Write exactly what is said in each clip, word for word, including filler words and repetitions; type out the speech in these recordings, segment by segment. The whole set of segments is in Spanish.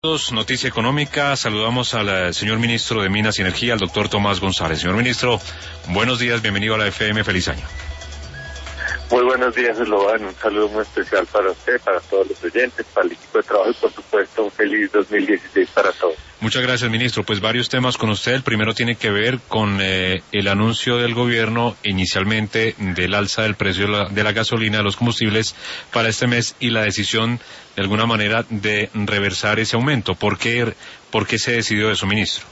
Noticia Económica, saludamos al eh, señor ministro de Minas y Energía, al doctor Tomás González. Señor ministro, buenos días, bienvenido a la F M, feliz año. Muy buenos días, Eslovan, un saludo muy especial para usted, para todos los oyentes, para el equipo de trabajo y por supuesto un feliz dos mil dieciséis para todos. Muchas gracias, ministro. Pues varios temas con usted. El primero tiene que ver con eh, el anuncio del gobierno inicialmente del alza del precio de la, de la gasolina, de los combustibles para este mes y la decisión de alguna manera de reversar ese aumento. ¿Por qué, por qué se decidió eso, ministro?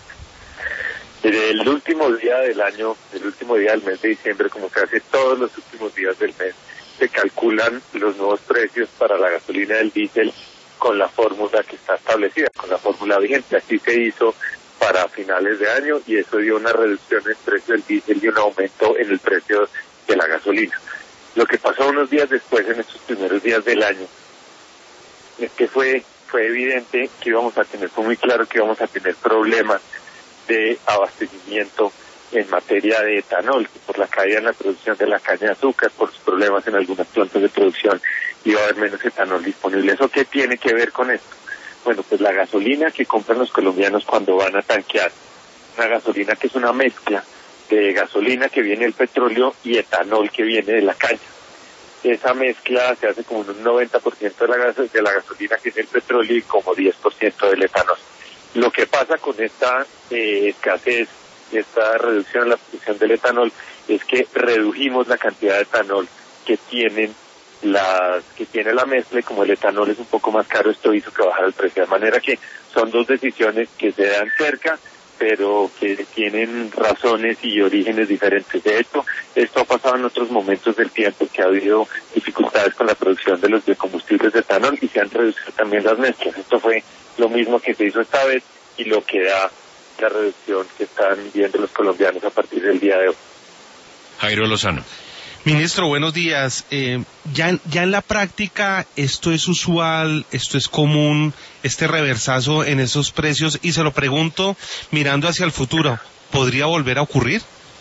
El último día del año, el último día del mes de diciembre, como se hace todos los últimos días del mes, se calculan los nuevos precios para la gasolina y el diésel con la fórmula que está establecida, con la fórmula vigente. Así se hizo para finales de año y eso dio una reducción en el precio del diésel y un aumento en el precio de la gasolina. Lo que pasó unos días después, en estos primeros días del año, es que fue, fue evidente que íbamos a tener, fue muy claro que íbamos a tener problemas de abastecimiento en materia de etanol, por la caída en la producción de la caña de azúcar, por los problemas en algunas plantas de producción, iba a haber menos etanol disponible. ¿Eso qué tiene que ver con esto? Bueno, pues la gasolina que compran los colombianos cuando van a tanquear, una gasolina que es una mezcla de gasolina que viene del petróleo y etanol que viene de la caña. Esa mezcla se hace como un noventa por ciento de la, gas de la gasolina que es el petróleo y como diez por ciento del etanol. Lo que pasa con esta eh, escasez, esta reducción en la producción del etanol, es que redujimos la cantidad de etanol que tienen las que tiene la mezcla, y como el etanol es un poco más caro, esto hizo que bajara el precio. De manera que son dos decisiones que se dan cerca, pero que tienen razones y orígenes diferentes. De hecho, esto ha pasado en otros momentos del tiempo, que ha habido dificultades con la producción de los biocombustibles de etanol y se han reducido también las mezclas. Esto fue lo mismo que se hizo esta vez y lo que da la reducción que están viendo los colombianos a partir del día de hoy. Jairo Lozano. Ministro, buenos días. Eh, ya, ya en la práctica, ¿esto es usual, esto es común, este reversazo en esos precios? Y se lo pregunto mirando hacia el futuro, ¿podría volver a ocurrir?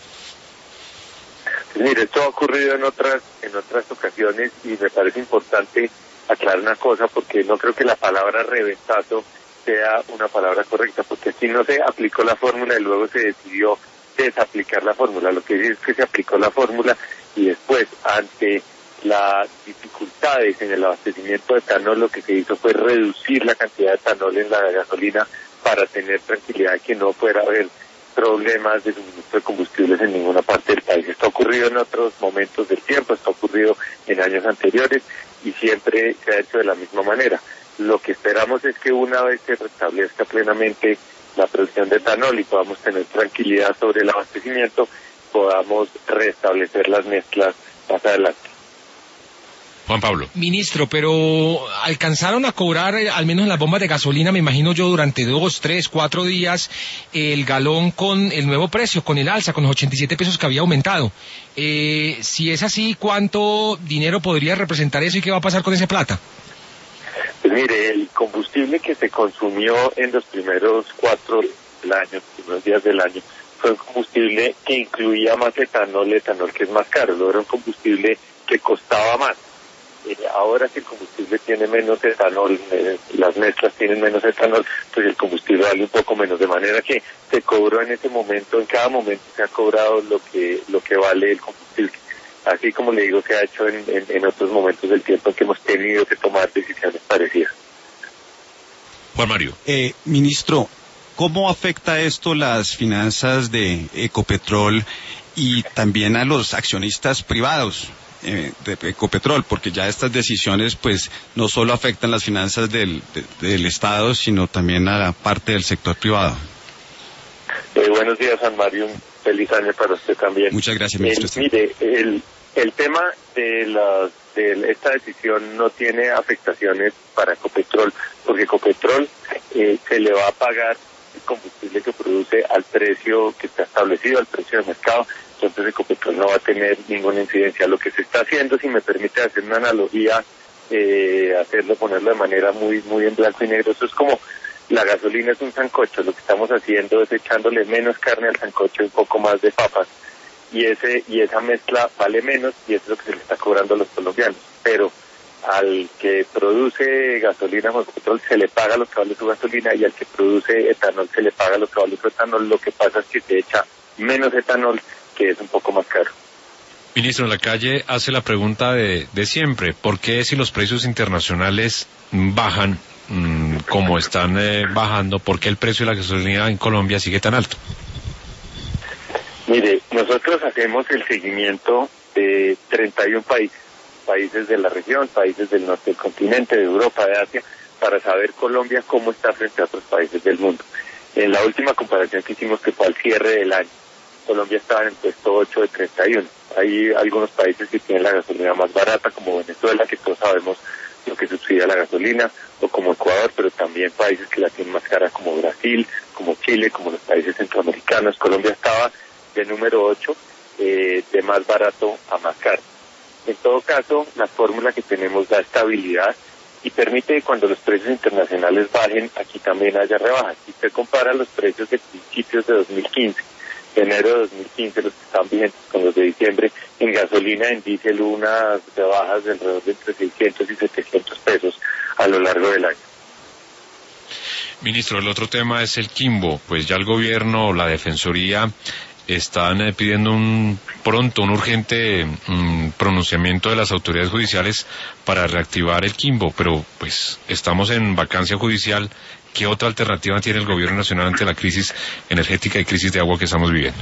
Mire, esto ha ocurrido en otras, en otras ocasiones y me parece importante aclarar una cosa, porque no creo que la palabra reversazo sea una palabra correcta, porque aquí no se aplicó la fórmula y luego se decidió desaplicar la fórmula. Lo que dice es que se aplicó la fórmula y después, ante las dificultades en el abastecimiento de etanol, lo que se hizo fue reducir la cantidad de etanol en la gasolina para tener tranquilidad de que no fuera a haber problemas de suministro de combustibles en ninguna parte del país. Esto ha ocurrido en otros momentos del tiempo, esto ha ocurrido en años anteriores y siempre se ha hecho de la misma manera. Lo que esperamos es que una vez se restablezca plenamente la producción de etanol y podamos tener tranquilidad sobre el abastecimiento, podamos restablecer las mezclas más adelante. Juan Pablo. Ministro, pero alcanzaron a cobrar, eh, al menos en las bombas de gasolina, me imagino yo, durante dos, tres, cuatro días, el galón con el nuevo precio, con el alza, con los ochenta y siete pesos que había aumentado. Eh, si es así, ¿cuánto dinero podría representar eso y qué va a pasar con esa plata? Pues mire, el combustible que se consumió en los primeros cuatro del año, primeros días del año, fue un combustible que incluía más etanol, etanol que es más caro, luego era un combustible que costaba más. Eh, ahora que el combustible tiene menos etanol, eh, las mezclas tienen menos etanol, pues el combustible vale un poco menos, de manera que se cobró en ese momento, en cada momento se ha cobrado lo que lo que vale el combustible. Así como le digo, se ha hecho en, en, en otros momentos del tiempo en que hemos tenido que tomar decisiones parecidas. Juan Mario. Eh, ministro, ¿cómo afecta esto las finanzas de Ecopetrol y también a los accionistas privados eh, de Ecopetrol? Porque ya estas decisiones pues no solo afectan las finanzas del, de, del Estado, sino también a la parte del sector privado. Eh, buenos días, Juan Mario. Un feliz año para usted también. Muchas gracias, ministro. El, mire, el, el tema de, la, de esta decisión no tiene afectaciones para Ecopetrol, porque Ecopetrol eh, se le va a pagar el combustible que produce al precio que está establecido, al precio de mercado. Entonces Ecopetrol no va a tener ninguna incidencia. Lo que se está haciendo, si me permite hacer una analogía, eh, hacerlo, ponerlo de manera muy, muy en blanco y negro, eso es como la gasolina es un sancocho, lo que estamos haciendo es echándole menos carne al sancocho y un poco más de papas, y ese y esa mezcla vale menos y eso es lo que se le está cobrando a los colombianos. Pero al que produce gasolina o petróleo se le paga lo que vale su gasolina y al que produce etanol se le paga lo que vale su etanol. Lo que pasa es que se echa menos etanol, que es un poco más caro. Ministro, en la calle hace la pregunta de, de siempre, ¿por qué si los precios internacionales bajan mmm, como están eh, bajando, por qué el precio de la gasolina en Colombia sigue tan alto? Mire, nosotros hacemos el seguimiento de treinta y uno países, países de la región, países del norte del continente, de Europa, de Asia, para saber Colombia cómo está frente a otros países del mundo. En la última comparación que hicimos, que fue al cierre del año, Colombia estaba en el puesto ocho de treinta y uno. Hay algunos países que tienen la gasolina más barata, como Venezuela, que todos sabemos lo que subsidia la gasolina, o como Ecuador, pero también países que la tienen más cara, como Brasil, como Chile, como los países centroamericanos. Colombia estaba de número ocho, eh, de más barato a más caro. En todo caso, la fórmula que tenemos da estabilidad y permite que cuando los precios internacionales bajen, aquí también haya rebajas. Si usted compara los precios de principios de dos mil quince, de enero de dos mil quince, los que están vigentes con los de diciembre, en gasolina, en diésel, unas rebajas de alrededor de entre seiscientos y setecientos pesos a lo largo del año. Ministro, el otro tema es el Quimbo. Pues ya el gobierno, la Defensoría, están eh, pidiendo un pronto, un urgente um, pronunciamiento de las autoridades judiciales para reactivar el Quimbo, pero pues estamos en vacancia judicial. ¿Qué otra alternativa tiene el gobierno nacional ante la crisis energética y crisis de agua que estamos viviendo?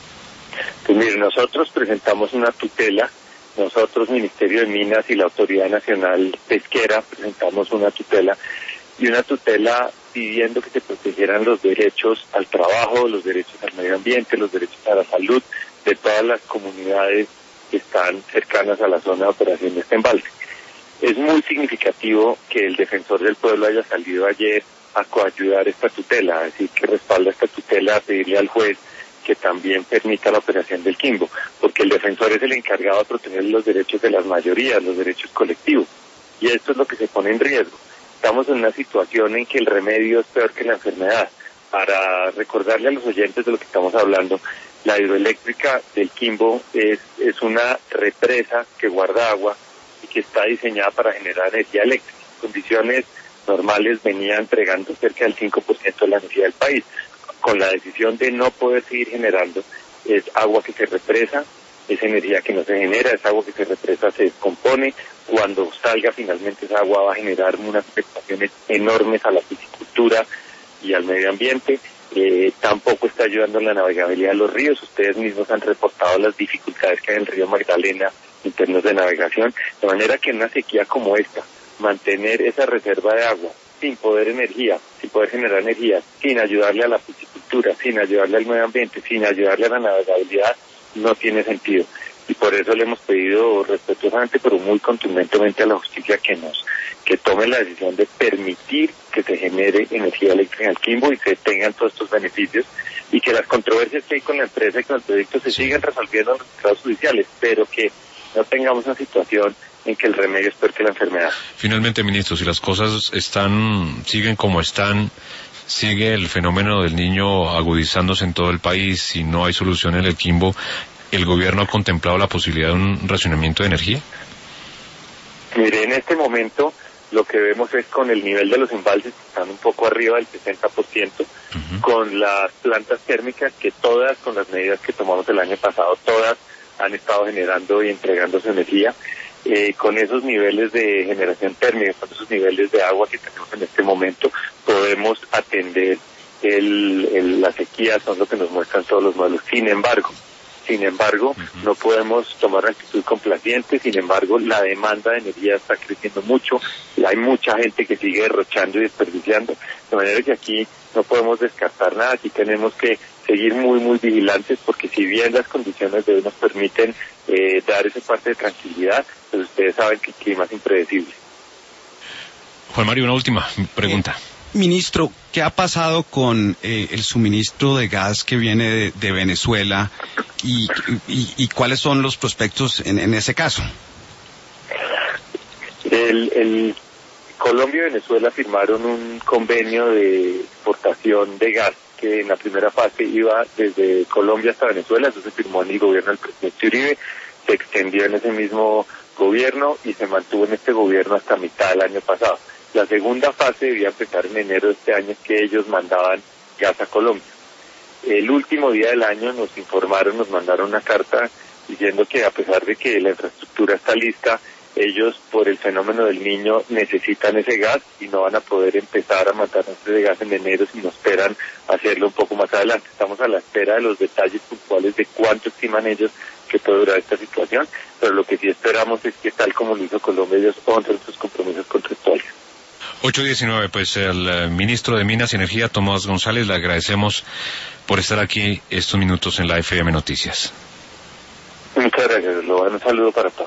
Pues mire, nosotros presentamos una tutela, nosotros, Ministerio de Minas y la Autoridad Nacional Pesquera, presentamos una tutela, y una tutela pidiendo que se protegieran los derechos al trabajo, los derechos al medio ambiente, los derechos a la salud de todas las comunidades que están cercanas a la zona de operación de este embalse. Es muy significativo que el defensor del pueblo haya salido ayer a coayudar esta tutela, a decir que respalda esta tutela, a pedirle al juez que también permita la operación del Quimbo, porque el defensor es el encargado de proteger los derechos de las mayorías, los derechos colectivos, y esto es lo que se pone en riesgo. Estamos en una situación en que el remedio es peor que la enfermedad. Para recordarle a los oyentes de lo que estamos hablando, la hidroeléctrica del Quimbo es, es una represa que guarda agua y que está diseñada para generar energía eléctrica. En condiciones normales venía entregando cerca del cinco por ciento de la energía del país. Con la decisión de no poder seguir generando, es agua que se represa, es energía que no se genera, es agua que se represa, se descompone. Cuando salga finalmente esa agua va a generar unas afectaciones enormes a la piscicultura y al medio ambiente. Eh, tampoco está ayudando en la navegabilidad de los ríos. Ustedes mismos han reportado las dificultades que hay en el río Magdalena en términos de navegación, de manera que en una sequía como esta, mantener esa reserva de agua sin poder energía, sin poder generar energía, sin ayudarle a la piscicultura, sin ayudarle al medio ambiente, sin ayudarle a la navegabilidad, no tiene sentido. Y por eso le hemos pedido respetuosamente, pero muy contundentemente a la justicia que nos que tome la decisión de permitir que se genere energía eléctrica en el Quimbo y se tengan todos estos beneficios, y que las controversias que hay con la empresa y con el proyecto se sigan resolviendo en los juzgados judiciales, pero que no tengamos una situación en que el remedio es peor que la enfermedad. Finalmente, ministro, si las cosas están siguen como están, sigue el fenómeno del niño agudizándose en todo el país, si no hay solución en el Quimbo, ¿el gobierno ha contemplado la posibilidad de un racionamiento de energía? Mire, en este momento lo que vemos es con el nivel de los embalses que están un poco arriba del sesenta por ciento, uh-huh. Con las plantas térmicas que todas, con las medidas que tomamos el año pasado, todas han estado generando y entregando su energía. Eh, con esos niveles de generación térmica, con esos niveles de agua que tenemos en este momento, podemos atender el, el, la sequía, son lo que nos muestran todos los modelos. Sin embargo, sin embargo, uh-huh. no podemos tomar una actitud complaciente. Sin embargo, la demanda de energía está creciendo mucho, hay mucha gente que sigue derrochando y desperdiciando, de manera que aquí no podemos descartar nada. Aquí tenemos que seguir muy, muy vigilantes, porque si bien las condiciones de hoy nos permiten eh, dar esa parte de tranquilidad, pues ustedes saben que el clima es impredecible. Juan Mario, una última pregunta. Eh, ministro, ¿qué ha pasado con eh, el suministro de gas que viene de, de Venezuela y, y, y cuáles son los prospectos en, en ese caso? El, el Colombia y Venezuela firmaron un convenio de exportación de gas que en la primera fase iba desde Colombia hasta Venezuela. Eso se firmó en el gobierno del presidente Uribe, se extendió en ese mismo gobierno y se mantuvo en este gobierno hasta mitad del año pasado. La segunda fase debía empezar en enero de este año, que ellos mandaban gas a Colombia. El último día del año nos informaron, nos mandaron una carta diciendo que a pesar de que la infraestructura está lista, ellos por el fenómeno del Niño necesitan ese gas y no van a poder empezar a mandarnos ese gas en enero, sino esperan hacerlo un poco más adelante. Estamos a la espera de los detalles puntuales de cuánto estiman ellos que puede durar esta situación, pero lo que sí esperamos es que, tal como lo hizo Colombia, ellos honren sus compromisos contractuales. ocho diecinueve, pues el eh, ministro de Minas y Energía, Tomás González, le agradecemos por estar aquí estos minutos en la F M Noticias. Muchas gracias, lo un saludo para todos.